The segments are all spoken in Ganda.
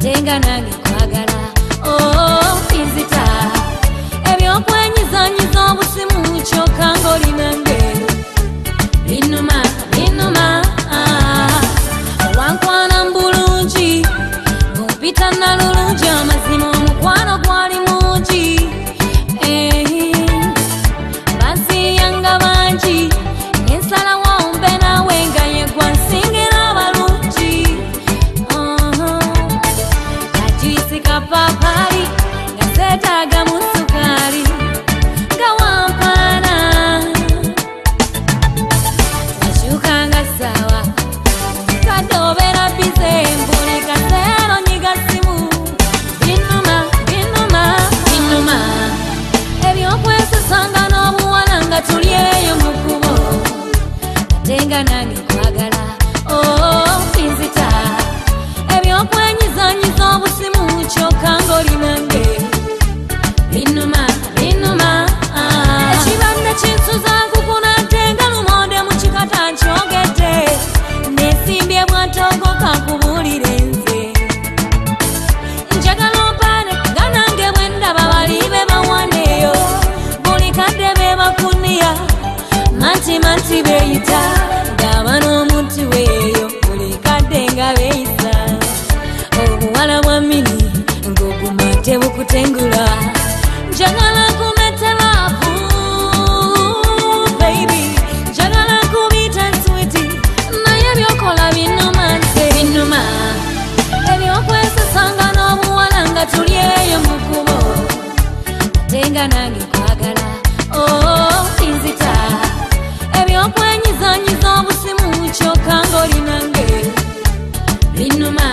tenga nange kwagala oh inzita ebyokwenyizanyiza obusimu kyokka ng'oli nange binuma wankwana mbulungi ng'opita nalulungi amazima omukwano gwali mungi bansiyanga bangi ensalawo mbe nawe nga yegwa nsingira abalungi kajuisi kapapali nga seetaaga mu sukali nga wampaana nashuukanga sawa kadobera bize mbuli kaseero nyiga simu binuma ebyokwesesanga n'obuwala nga tuli eyo mu kkubo tenga nange kwagala oh inzita ebyokwenyizanyiza obusimu kyokka ng'oli nange binuma ekibadde kinsuza nkukuna tenga lumonde mu kikata nkyogedde nesimbye bwatogo kankubuulire nze njagala opaane nga nange bwe ndaba bali be bawaneeyo buli kadde be bakuniya manti beeyita ngaba n'omuntu weeyo buli kadde nga beeyisa obuwala bwa mini ng'oguma tebukutengula njagala kumeterafu baby njagala kubita switi naye byokola binuma nze binuma ebyokwesesanga n'obuwala nga tuli eyo mu kkubo tenga nange kwagala oh inzita ebyokwenyizanyiza obusimu kyokka ng'oli nange binuma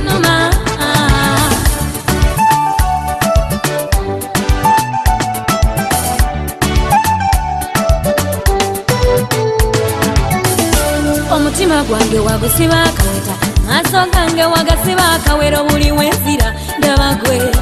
omutima gwange wagusiba akaweta maaso gange wagasiba akawero buli wenzira ndaba gwe